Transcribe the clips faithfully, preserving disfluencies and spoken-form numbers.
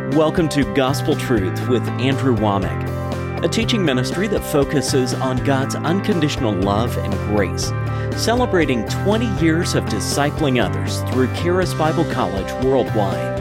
Welcome to Gospel Truth with Andrew Womack, a teaching ministry that focuses on God's unconditional love and grace, celebrating twenty years of discipling others through Charis Bible College worldwide.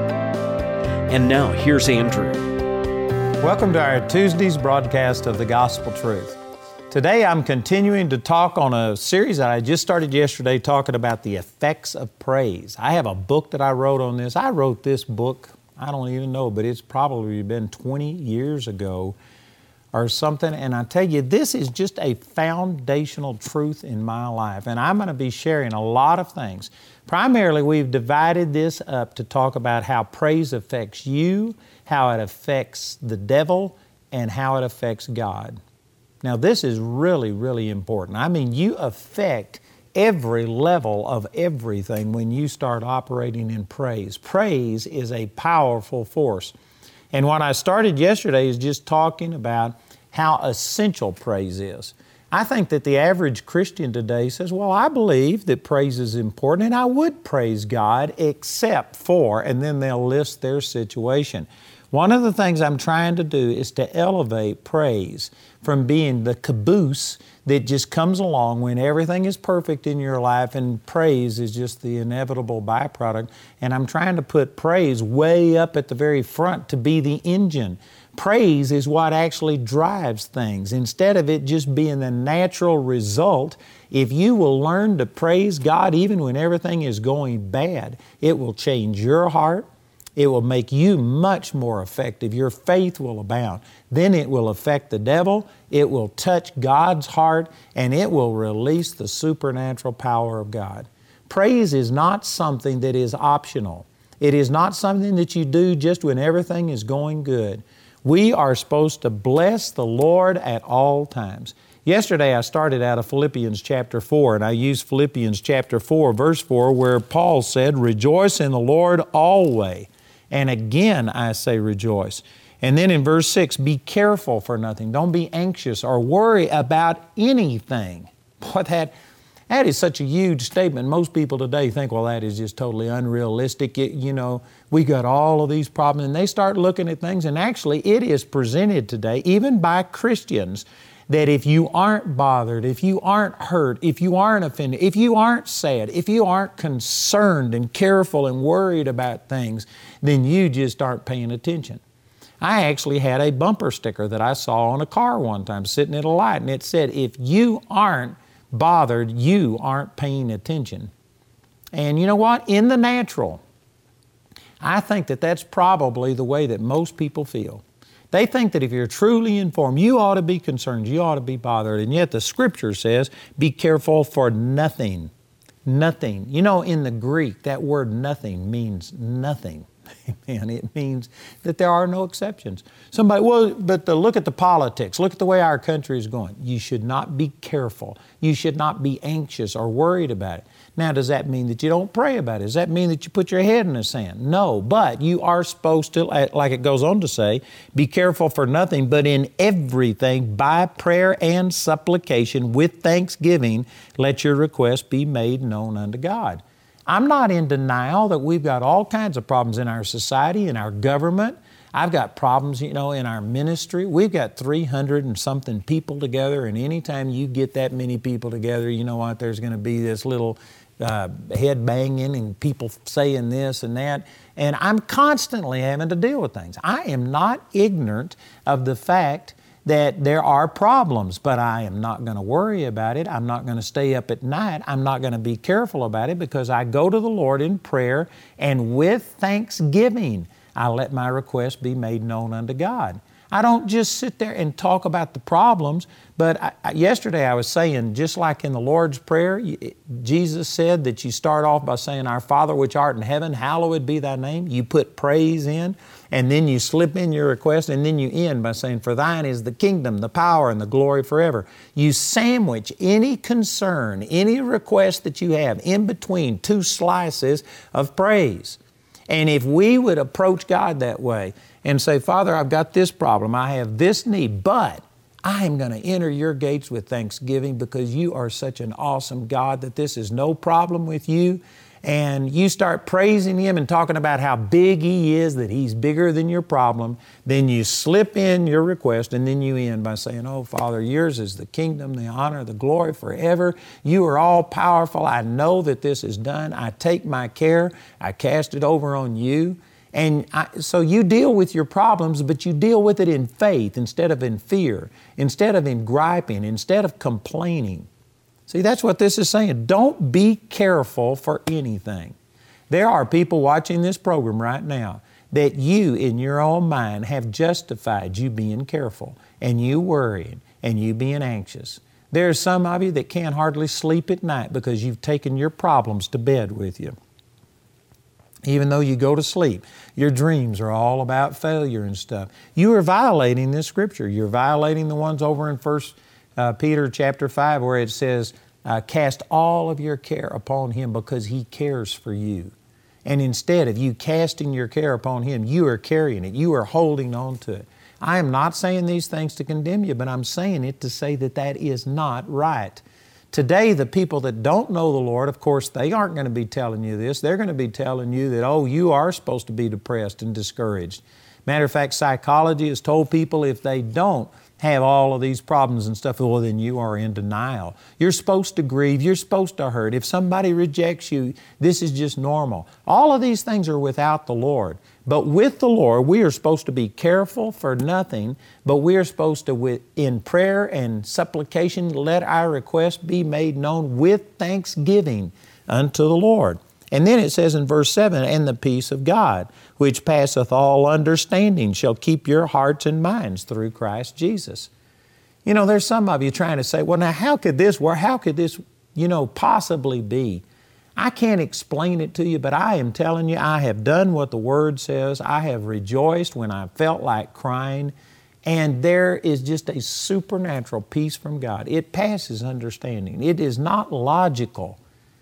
And now, here's Andrew. Welcome to our Tuesday's broadcast of the Gospel Truth. Today I'm continuing to talk on a series that I just started yesterday talking about the effects of praise. I have a book that I wrote on this. I wrote this book, I don't even know, but it's probably been twenty years ago or something. And I tell you, this is just a foundational truth in my life. And I'm going to be sharing a lot of things. Primarily, we've divided this up to talk about how praise affects you, how it affects the devil, and how it affects God. Now, this is really, really important. I mean, you affect every level of everything when you start operating in praise. Praise is a powerful force. And what I started yesterday is just talking about how essential praise is. I think that the average Christian today says, well, I believe that praise is important and I would praise God except for, and then they'll list their situation. One of the things I'm trying to do is to elevate praise from being the caboose that just comes along when everything is perfect in your life and praise is just the inevitable byproduct. And I'm trying to put praise way up at the very front to be the engine. Praise is what actually drives things. Instead of it just being the natural result, if you will learn to praise God even when everything is going bad, it will change your heart. It will make you much more effective. Your faith will abound. Then it will affect the devil, it will touch God's heart, and it will release the supernatural power of God. Praise is not something that is optional. It is not something that you do just when everything is going good. We are supposed to bless the Lord at all times. Yesterday I started out of Philippians chapter four, and I used Philippians chapter four, verse four, where Paul said, "Rejoice in the Lord always. And again, I say rejoice." And then in verse six, "Be careful for nothing." Don't be anxious or worry about anything. Boy, that, that is such a huge statement. Most people today think, well, that is just totally unrealistic. It, you know, we got all of these problems. And they start looking at things, and actually it is presented today, even by Christians, that if you aren't bothered, if you aren't hurt, if you aren't offended, if you aren't sad, if you aren't concerned and careful and worried about things, then you just aren't paying attention. I actually had a bumper sticker that I saw on a car one time sitting at a light, and it said, if you aren't bothered, you aren't paying attention. And you know what? In the natural, I think that that's probably the way that most people feel. They think that if you're truly informed, you ought to be concerned, you ought to be bothered. And yet the Scripture says, be careful for nothing. Nothing. You know, in the Greek, that word nothing means nothing. Amen. It means that there are no exceptions. Somebody, well, but the, look at the politics. Look at the way our country is going. You should not be careful. You should not be anxious or worried about it. Now, does that mean that you don't pray about it? Does that mean that you put your head in the sand? No, but you are supposed to, like it goes on to say, be careful for nothing, but in everything, by prayer and supplication, with thanksgiving, let your requests be made known unto God. I'm not in denial that we've got all kinds of problems in our society, in our government. I've got problems, you know, in our ministry. We've got three hundred and something people together, and anytime you get that many people together, you know what, there's going to be this little uh, head banging and people saying this and that. And I'm constantly having to deal with things. I am not ignorant of the fact that there are problems, but I am not going to worry about it. I'm not going to stay up at night. I'm not going to be careful about it because I go to the Lord in prayer, and with thanksgiving, I let my request be made known unto God. I don't just sit there and talk about the problems, but I, I, yesterday I was saying, just like in the Lord's Prayer, you, Jesus said that you start off by saying, "Our Father which art in heaven, hallowed be thy name." You put praise in, and then you slip in your request, and then you end by saying, "For thine is the kingdom, the power, and the glory forever." You sandwich any concern, any request that you have in between two slices of praise. And if we would approach God that way and say, "Father, I've got this problem, I have this need, but I am going to enter your gates with thanksgiving because you are such an awesome God that this is no problem with you, and you start praising Him and talking about how big He is, that He's bigger than your problem, then you slip in your request and then you end by saying, oh, Father, yours is the kingdom, the honor, the glory forever. You are all powerful. I know that this is done. I take my care. I cast it over on You. And I, so you deal with your problems, but you deal with it in faith instead of in fear, instead of in griping, instead of complaining. See, that's what this is saying. Don't be careful for anything. There are people watching this program right now that you, in your own mind, have justified you being careful and you worrying and you being anxious. There are some of you that can't hardly sleep at night because you've taken your problems to bed with you. Even though you go to sleep, your dreams are all about failure and stuff. You are violating this Scripture. You're violating the ones over in First uh, Peter chapter five where it says, uh, cast all of your care upon Him because He cares for you. And instead of you casting your care upon Him, you are carrying it. You are holding on to it. I am not saying these things to condemn you, but I'm saying it to say that that is not right. Today, the people that don't know the Lord, of course, they aren't going to be telling you this. They're going to be telling you that, oh, you are supposed to be depressed and discouraged. Matter of fact, psychology has told people if they don't have all of these problems and stuff, well, then you are in denial. You're supposed to grieve. You're supposed to hurt. If somebody rejects you, this is just normal. All of these things are without the Lord. But with the Lord, we are supposed to be careful for nothing, but we are supposed to, with, in prayer and supplication, let our requests be made known with thanksgiving unto the Lord. And then it says in verse seven, and the peace of God, which passeth all understanding, shall keep your hearts and minds through Christ Jesus. You know, there's some of you trying to say, well, now how could this work? How could this, you know, possibly be? I can't explain it to you, but I am telling you, I have done what the Word says. I have rejoiced when I felt like crying, and there is just a supernatural peace from God. It passes understanding. It is not logical.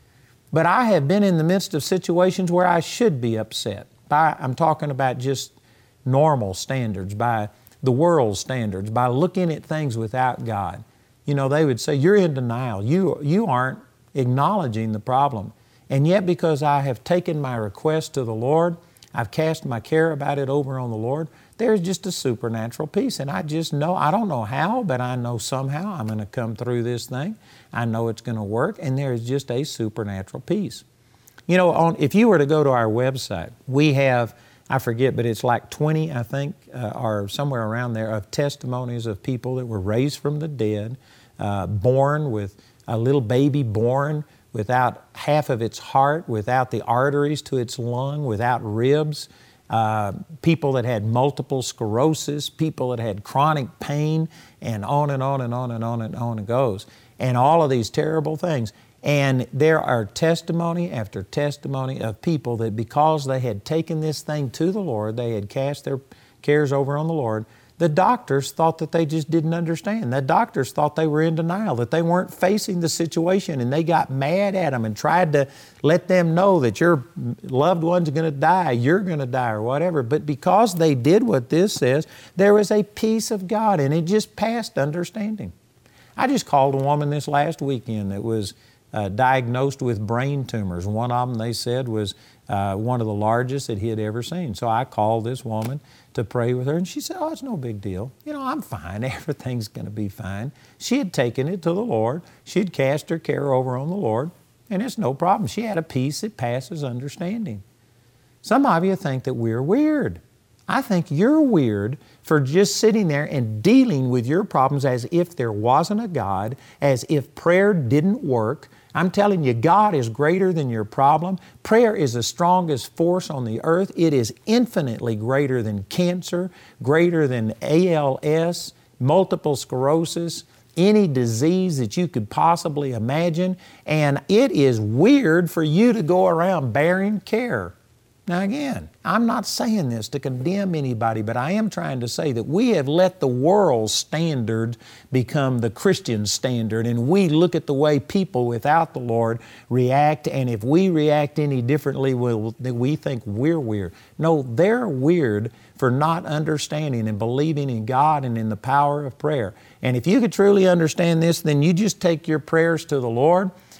But I have been in the midst of situations where I should be upset. By, I'm talking about just normal standards, by the world's standards, by looking at things without God. You know, they would say, you're in denial. You, you aren't acknowledging the problem. And yet because I have taken my request to the Lord, I've cast my care about it over on the Lord, there's just a supernatural peace. And I just know, I don't know how, but I know somehow I'm going to come through this thing. I know it's going to work, and there is just a supernatural peace. You know, on, if you were to go to our website, we have, I forget, but it's like twenty, I think, uh, or somewhere around there, of testimonies of people that were raised from the dead, uh, born with a little baby born without half of its heart, without the arteries to its lung, without ribs, uh, people that had multiple sclerosis, people that had chronic pain, and on and on and on and on and on it goes. And all of these terrible things. And there are testimony after testimony of people that because they had taken this thing to the Lord, they had cast their cares over on the Lord, the doctors thought that they just didn't understand. The doctors thought they were in denial, that they weren't facing the situation, and they got mad at them and tried to let them know that your loved one's going to die, you're going to die, or whatever. But because they did what this says, there was a peace of God, and it just passed understanding. I just called a woman this last weekend that was uh, diagnosed with brain tumors. One of them, they said, was uh, one of the largest that he had ever seen. So I called this woman to pray with her, and she said, oh, it's no big deal. You know, I'm fine. Everything's going to be fine. She had taken it to the Lord. She'd cast her care over on the Lord, and it's no problem. She had a peace that passes understanding. Some of you think that we're weird. I think you're weird for just sitting there and dealing with your problems as if there wasn't a God, as if prayer didn't work. I'm telling you, God is greater than your problem. Prayer is the strongest force on the earth. It is infinitely greater than cancer, greater than A L S, multiple sclerosis, any disease that you could possibly imagine. And it is weird for you to go around bearing care. Now again, I'm not saying this to condemn anybody, but I am trying to say that we have let the world's standard become the Christian standard, and we look at the way people without the Lord react, and if we react any differently, we'll, we think we're weird. No, they're weird for not understanding and believing in God and in the power of prayer. And if you could truly understand this, then you just take your prayers to the Lord,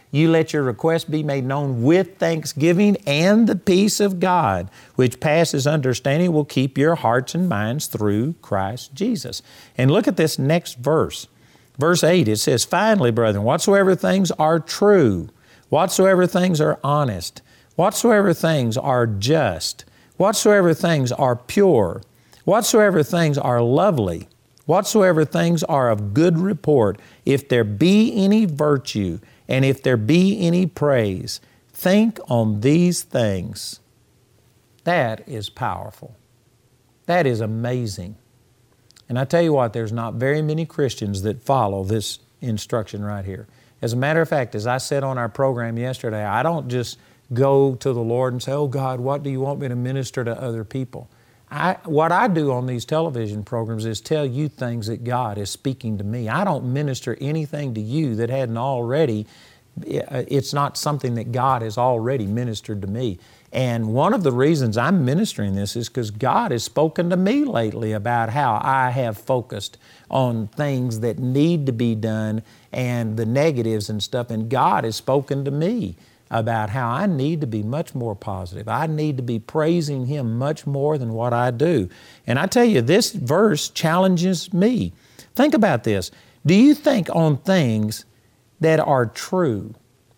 You let your request be made known with thanksgiving, and the peace of God, which passes understanding, will keep your hearts and minds through Christ Jesus. And look at this next verse. Verse eight, it says, finally, brethren, whatsoever things are true, whatsoever things are honest, whatsoever things are just, whatsoever things are pure, whatsoever things are lovely, whatsoever things are of good report, if there be any virtue, and if there be any praise, think on these things. That is powerful. That is amazing. And I tell you what, there's not very many Christians that follow this instruction right here. As a matter of fact, as I said on our program yesterday, I don't just go to the Lord and say, oh God, what do you want me to minister to other people? I, what I do on these television programs is tell you things that God is speaking to me. I don't minister anything to you that hadn't already, it's not something that God has already ministered to me. And one of the reasons I'm ministering this is because God has spoken to me lately about how I have focused on things that need to be done and the negatives and stuff. And God has spoken to me about how I need to be much more positive. I need to be praising Him much more than what I do. And I tell you, this verse challenges me. Think about this. Do you think on things that are true?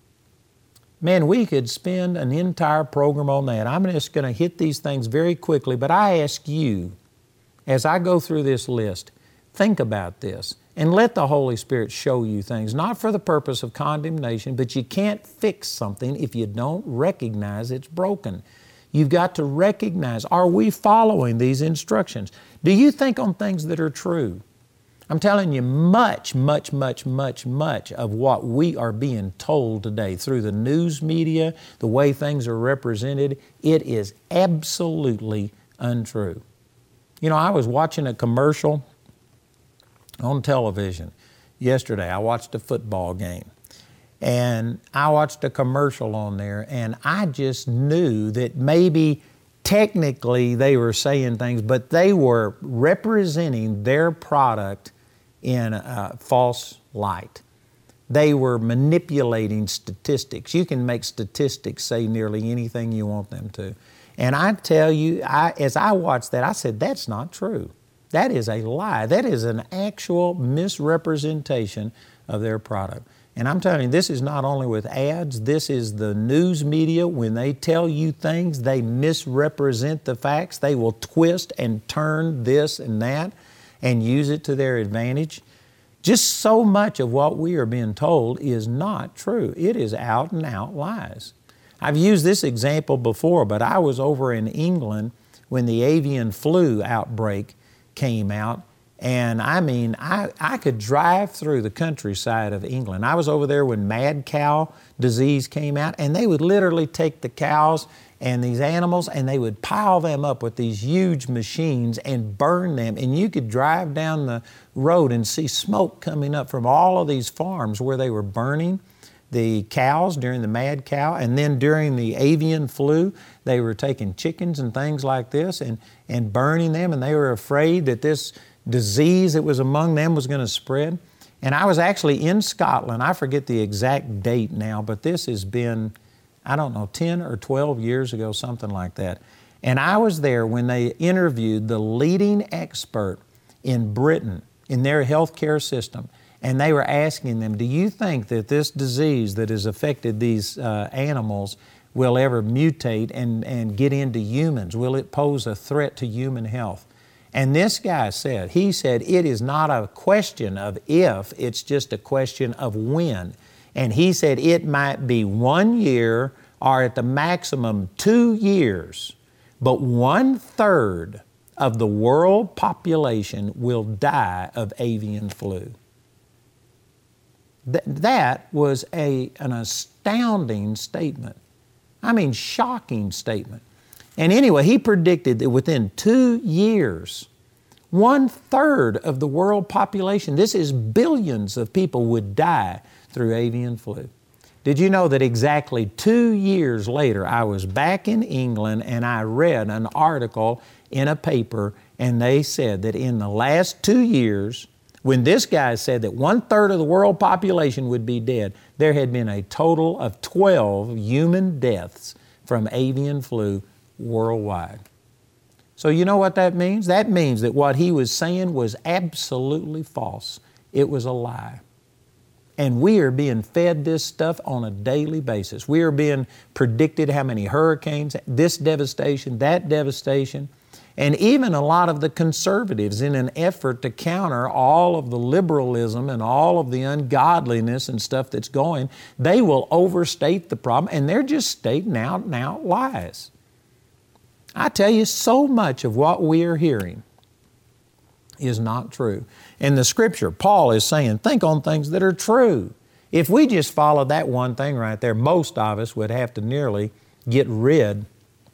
Man, we could spend an entire program on that. I'm just going to hit these things very quickly, but I ask you, as I go through this list, think about this and let the Holy Spirit show you things, not for the purpose of condemnation, but you can't fix something if you don't recognize it's broken. You've got to recognize, are we following these instructions? Do you think on things that are true? I'm telling you, much, much, much, much, much of what we are being told today through the news media, the way things are represented, it is absolutely untrue. You know, I was watching a commercial on television yesterday. I watched a football game, and I watched a commercial on there, and I just knew that maybe technically they were saying things, but they were representing their product in a false light. They were manipulating statistics. You can make statistics say nearly anything you want them to. And I tell you, I, as I watched that, I said, that's not true. That is a lie. That is an actual misrepresentation of their product. And I'm telling you, this is not only with ads, this is the news media. When they tell you things, they misrepresent the facts. They will twist and turn this and that and use it to their advantage. Just so much of what we are being told is not true. It is out and out lies. I've used this example before, but I was over in England when the avian flu outbreak came out. And I mean, I, I could drive through the countryside of England. I was over there when mad cow disease came out, and they would literally take the cows and these animals and they would pile them up with these huge machines and burn them. And you could drive down the road and see smoke coming up from all of these farms where they were burning the cows during the mad cow. And then during the avian flu, they were taking chickens and things like this and, and burning them. And they were afraid that this disease that was among them was going to spread. And I was actually in Scotland. I forget the exact date now, but this has been, I don't know, ten or twelve years ago, something like that. And I was there when they interviewed the leading expert in Britain in their healthcare system. And they were asking them, do you think that this disease that has affected these uh, animals will ever mutate and, and get into humans? Will it pose a threat to human health? And this guy said, he said, it is not a question of if, it's just a question of when. And he said it might be one year or at the maximum two years, but one third of the world population will die of avian flu. Th- that was a, an astounding statement. I mean, shocking statement. And anyway, he predicted that within two years, one third of the world population, this is billions of people, would die through avian flu. Did you know that exactly two years later, I was back in England and I read an article in a paper, and they said that in the last two years, When this guy said that one-third of the world population would be dead, there had been a total of twelve human deaths from avian flu worldwide. So you know what that means? That means that what he was saying was absolutely false. It was a lie. And we are being fed this stuff on a daily basis. We are being predicted how many hurricanes, this devastation, that devastation. And even a lot of the conservatives, in an effort to counter all of the liberalism and all of the ungodliness and stuff that's going, they will overstate the problem, and they're just stating out and out lies. I tell you, so much of what we are hearing is not true. In the Scripture, Paul is saying, think on things that are true. If we just followed that one thing right there, most of us would have to nearly get rid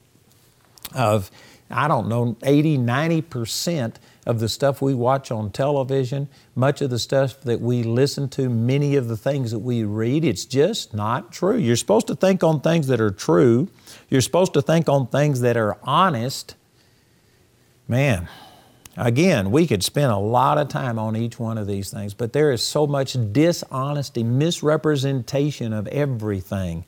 of, I don't know, eighty, ninety percent of the stuff we watch on television, much of the stuff that we listen to, many of the things that we read. It's just not true. You're supposed to think on things that are true. You're supposed to think on things that are honest. Man, again, we could spend a lot of time on each one of these things, but there is so much dishonesty, misrepresentation of everything.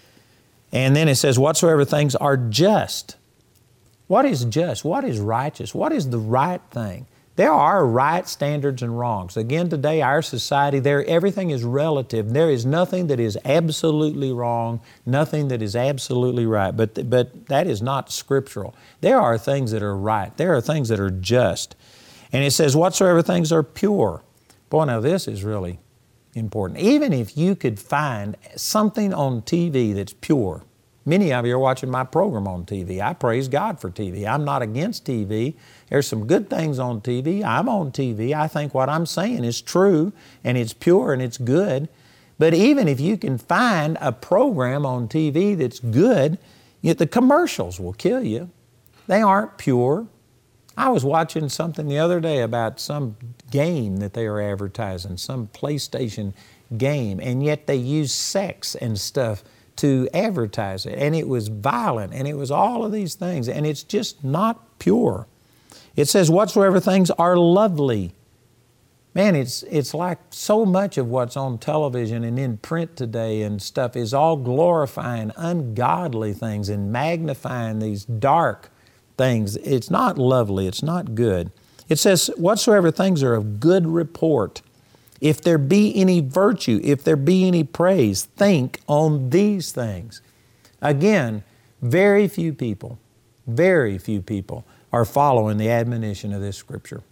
And then it says, whatsoever things are just. What is just? What is righteous? What is the right thing? There are right standards and wrongs. Again, today, our society, there, everything is relative. There is nothing that is absolutely wrong, nothing that is absolutely right, but, but that is not scriptural. There are things that are right. There are things that are just. And it says, whatsoever things are pure. Boy, now this is really important. Even if you could find something on T V that's pure. Many of you are watching my program on T V. I praise God for T V. I'm not against T V. There's some good things on T V. I'm on T V. I think what I'm saying is true, and it's pure, and it's good. But even if you can find a program on T V that's good, yet the commercials will kill you. They aren't pure. I was watching something the other day about some game that they are advertising, some PlayStation game, and yet they use sex and stuff to advertise it, and it was violent, and it was all of these things, and it's just not pure. It says, whatsoever things are lovely. Man, it's it's like so much of what's on television and in print today and stuff is all glorifying ungodly things and magnifying these dark things. It's not lovely, it's not good. It says, whatsoever things are of good report. If there be any virtue, if there be any praise, think on these things. Again, very few people, very few people are following the admonition of this Scripture.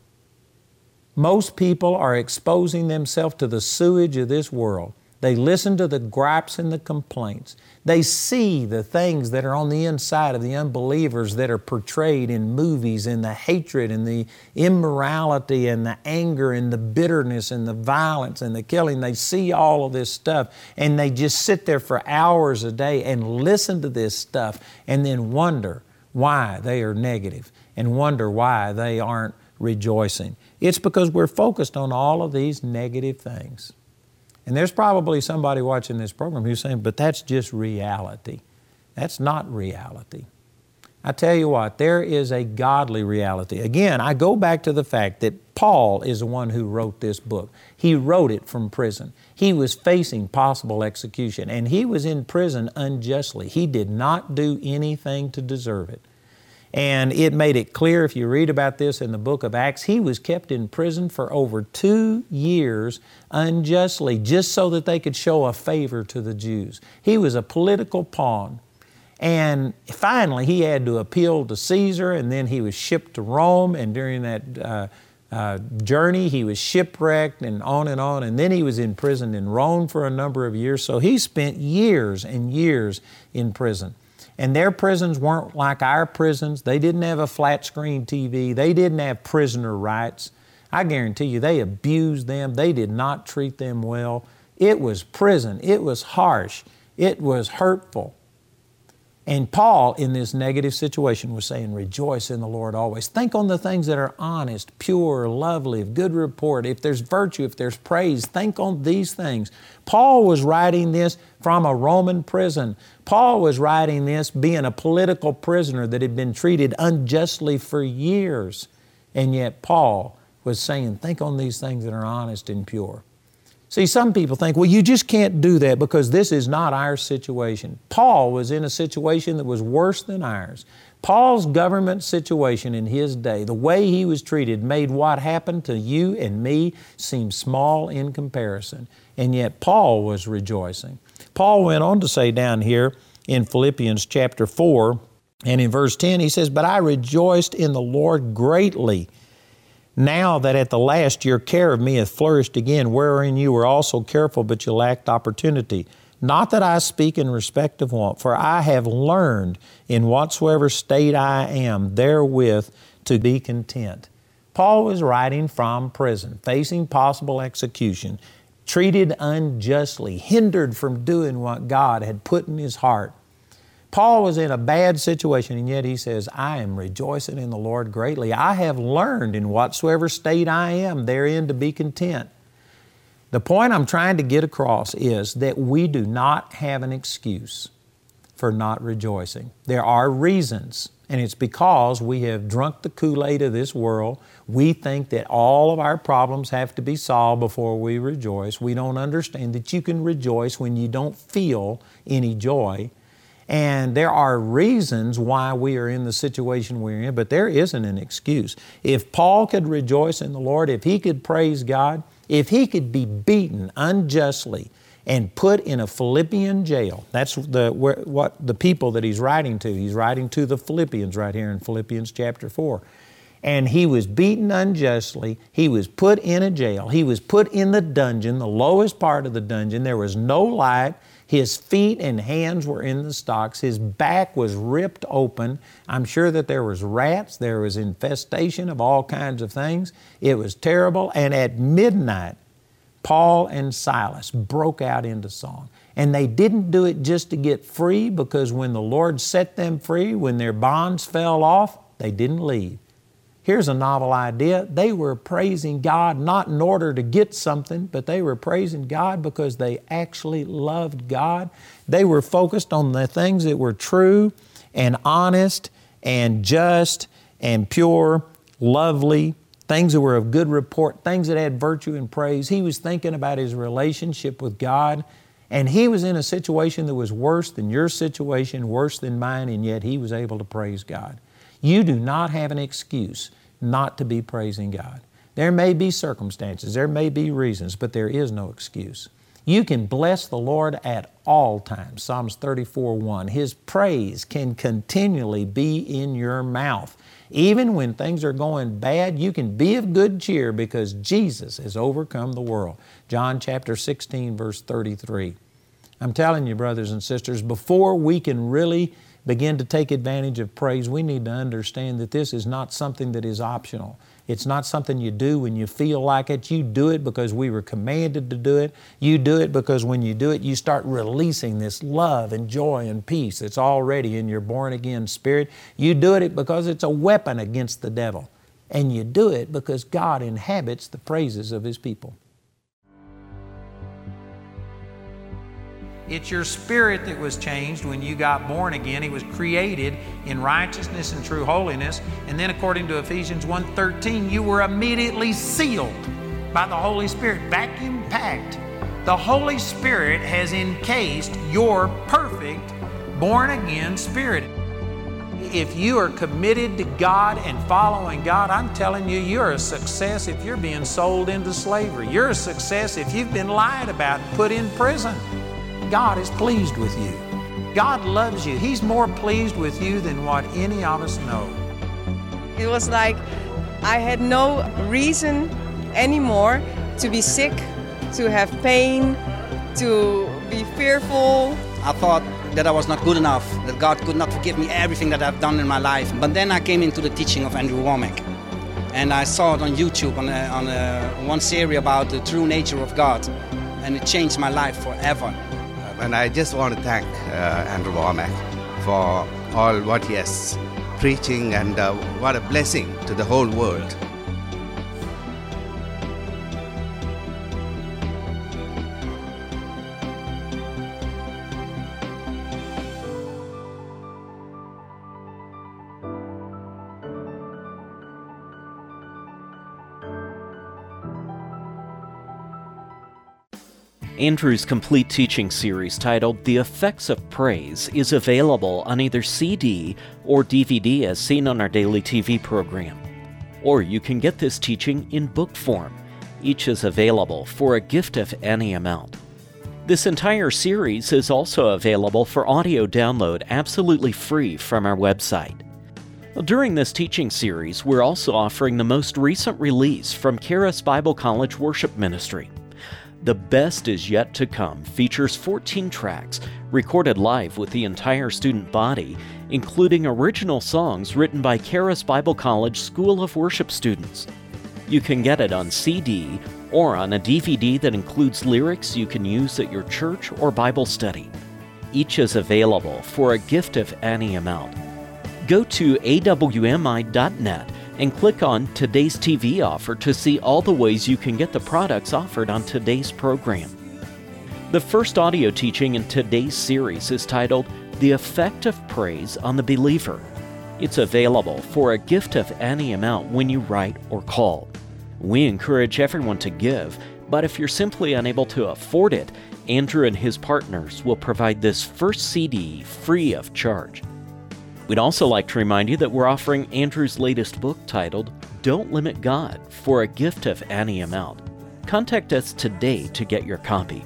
Most people are exposing themselves to the sewage of this world. They listen to the gripes and the complaints. They see the things that are on the inside of the unbelievers that are portrayed in movies, and the hatred and the immorality and the anger and the bitterness and the violence and the killing. They see all of this stuff, and they just sit there for hours a day and listen to this stuff and then wonder why they are negative and wonder why they aren't rejoicing. It's because we're focused on all of these negative things. And there's probably somebody watching this program who's saying, but that's just reality. That's not reality. I tell you what, there is a godly reality. Again, I go back to the fact that Paul is the one who wrote this book. He wrote it from prison. He was facing possible execution, and he was in prison unjustly. He did not do anything to deserve it. And it made it clear, if you read about this in the book of Acts, he was kept in prison for over two years unjustly, just so that they could show a favor to the Jews. He was a political pawn. And finally, he had to appeal to Caesar, and then he was shipped to Rome, and during that uh, uh, journey, he was shipwrecked and on and on, and then he was imprisoned in Rome for a number of years. So he spent years and years in prison. And their prisons weren't like our prisons. They didn't have a flat screen T V. They didn't have prisoner rights. I guarantee you they abused them. They did not treat them well. It was prison. It was harsh. It was hurtful. And Paul, in this negative situation, was saying, rejoice in the Lord always. Think on the things that are honest, pure, lovely, of good report. If there's virtue, if there's praise, think on these things. Paul was writing this from a Roman prison. Paul was writing this being a political prisoner that had been treated unjustly for years. And yet Paul was saying, think on these things that are honest and pure. See, some people think, well, you just can't do that because this is not our situation. Paul was in a situation that was worse than ours. Paul's government situation in his day, the way he was treated, made what happened to you and me seem small in comparison. And yet Paul was rejoicing. Paul went on to say down here in Philippians chapter four, and in verse ten, he says, but I rejoiced in the Lord greatly, now that at the last your care of me hath flourished again, wherein you were also careful, but you lacked opportunity. Not that I speak in respect of want, for I have learned in whatsoever state I am therewith to be content. Paul was writing from prison, facing possible execution, treated unjustly, hindered from doing what God had put in his heart. Paul was in a bad situation, and yet he says, I am rejoicing in the Lord greatly. I have learned in whatsoever state I am therein to be content. The point I'm trying to get across is that we do not have an excuse for not rejoicing. There are reasons, and it's because we have drunk the Kool-Aid of this world. We think that all of our problems have to be solved before we rejoice. We don't understand that you can rejoice when you don't feel any joy. And there are reasons why we are in the situation we're in, but there isn't an excuse. If Paul could rejoice in the Lord, if he could praise God, if he could be beaten unjustly and put in a Philippian jail, that's the where, what the people that he's writing to. He's writing to the Philippians right here in Philippians chapter four. And he was beaten unjustly. He was put in a jail. He was put in the dungeon, the lowest part of the dungeon. There was no light. His feet and hands were in the stocks. His back was ripped open. I'm sure that there was rats. There was infestation of all kinds of things. It was terrible. And at midnight, Paul and Silas broke out into song. And they didn't do it just to get free, because when the Lord set them free, when their bonds fell off, they didn't leave. Here's a novel idea. They were praising God not in order to get something, but they were praising God because they actually loved God. They were focused on the things that were true and honest and just and pure, lovely, things that were of good report, things that had virtue and praise. He was thinking about his relationship with God, and he was in a situation that was worse than your situation, worse than mine, and yet he was able to praise God. You do not have an excuse not to be praising God. There may be circumstances, there may be reasons, but there is no excuse. You can bless the Lord at all times. Psalms thirty-four one. His praise can continually be in your mouth. Even when things are going bad, you can be of good cheer because Jesus has overcome the world. John chapter sixteen, verse thirty-three. I'm telling you, brothers and sisters, before we can really begin to take advantage of praise, we need to understand that this is not something that is optional. It's not something you do when you feel like it. You do it because we were commanded to do it. You do it because when you do it, you start releasing this love and joy and peace that's already in your born-again spirit. You do it because it's a weapon against the devil. And you do it because God inhabits the praises of His people. It's your spirit that was changed when you got born again. He was created in righteousness and true holiness. And then according to Ephesians one thirteen, you were immediately sealed by the Holy Spirit, vacuum packed. The Holy Spirit has encased your perfect born again spirit. If you are committed to God and following God, I'm telling you, you're a success if you're being sold into slavery. You're a success if you've been lied about and put in prison. God is pleased with you. God loves you. He's more pleased with you than what any of us know. It was like I had no reason anymore to be sick, to have pain, to be fearful. I thought that I was not good enough, that God could not forgive me everything that I've done in my life. But then I came into the teaching of Andrew Wommack, and I saw it on YouTube on, a, on a, one series about the true nature of God, and it changed my life forever. And I just want to thank uh, Andrew Wommack for all what he is preaching, and uh, what a blessing to the whole world. Andrew's complete teaching series titled The Effects of Praise is available on either C D or D V D as seen on our daily T V program. Or you can get this teaching in book form. Each is available for a gift of any amount. This entire series is also available for audio download absolutely free from our website. During this teaching series, we're also offering the most recent release from Charis Bible College Worship Ministry. The Best Is Yet to Come features fourteen tracks recorded live with the entire student body, including original songs written by Charis Bible College School of Worship students. You can get it on C D or on a D V D that includes lyrics you can use at your church or Bible study. Each is available for a gift of any amount. Go to A W M I dot net and click on Today's T V Offer to see all the ways you can get the products offered on today's program. The first audio teaching in today's series is titled The Effect of Praise on the Believer. It's available for a gift of any amount when you write or call. We encourage everyone to give, but if you're simply unable to afford it, Andrew and his partners will provide this first C D free of charge. We'd also like to remind you that we're offering Andrew's latest book titled Don't Limit God for a gift of any amount. Contact us today to get your copy.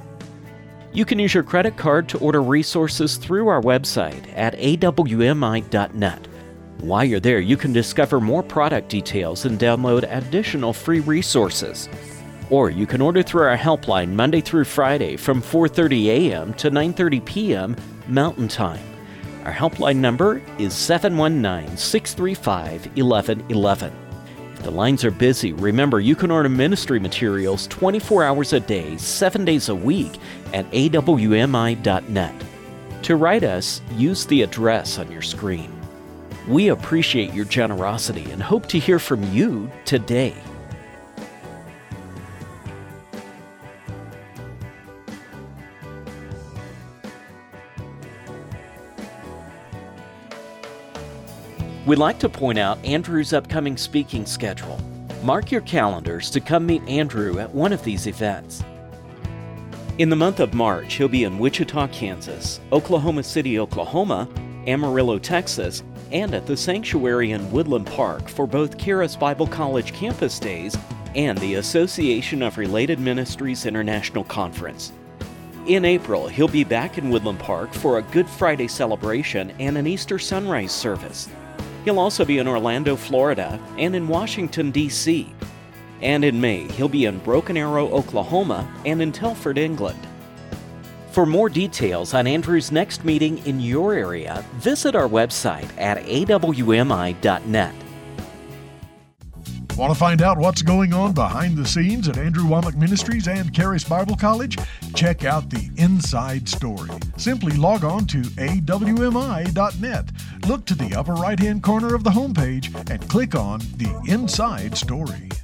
You can use your credit card to order resources through our website at A W M I dot net. While you're there, you can discover more product details and download additional free resources. Or you can order through our helpline Monday through Friday from four thirty a.m. to nine thirty p.m. Mountain Time. Our helpline number is seven one nine, six three five, one one one one. If the lines are busy, remember you can order ministry materials twenty-four hours a day, seven days a week at A W M I dot net. To write us, use the address on your screen. We appreciate your generosity and hope to hear from you today. We'd like to point out Andrew's upcoming speaking schedule. Mark your calendars to come meet Andrew at one of these events. In the month of March, he'll be in Wichita, Kansas, Oklahoma City, Oklahoma, Amarillo, Texas, and at the Sanctuary in Woodland Park for both Charis Bible College Campus Days and the Association of Related Ministries International Conference. In April, he'll be back in Woodland Park for a Good Friday celebration and an Easter sunrise service. He'll also be in Orlando, Florida, and in Washington, D C And in May, he'll be in Broken Arrow, Oklahoma, and in Telford, England. For more details on Andrew's next meeting in your area, visit our website at A W M I dot net. Want to find out what's going on behind the scenes at Andrew Wommack Ministries and Charis Bible College? Check out the Inside Story. Simply log on to A W M I dot net. Look to the upper right-hand corner of the homepage and click on the Inside Story.